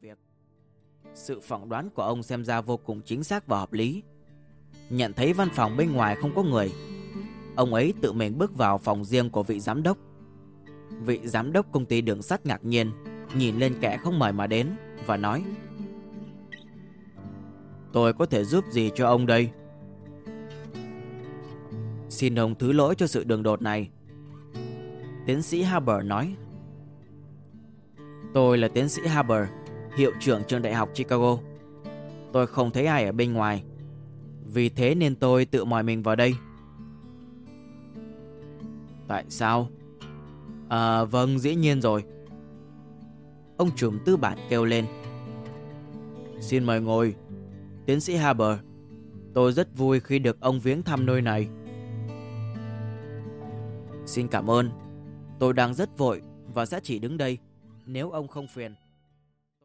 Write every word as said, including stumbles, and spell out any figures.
việc. Sự phỏng đoán của ông xem ra vô cùng chính xác và hợp lý. Nhận thấy văn phòng bên ngoài không có người, ông ấy tự mình bước vào phòng riêng của vị giám đốc. Vị giám đốc công ty đường sắt ngạc nhiên nhìn lên kẻ không mời mà đến và nói: "Tôi có thể giúp gì cho ông đây?" "Xin ông thứ lỗi cho sự đường đột này," tiến sĩ Haber nói. "Tôi là tiến sĩ Haber, hiệu trưởng trường đại học Chicago. Tôi không thấy ai ở bên ngoài, vì thế nên tôi tự mời mình vào đây." "Tại sao?" "À vâng, dĩ nhiên rồi." Ông trùm tư bản kêu lên. "Xin mời ngồi, tiến sĩ Haber. Tôi rất vui khi được ông viếng thăm nơi này." "Xin cảm ơn. Tôi đang rất vội và sẽ chỉ đứng đây nếu ông không phiền."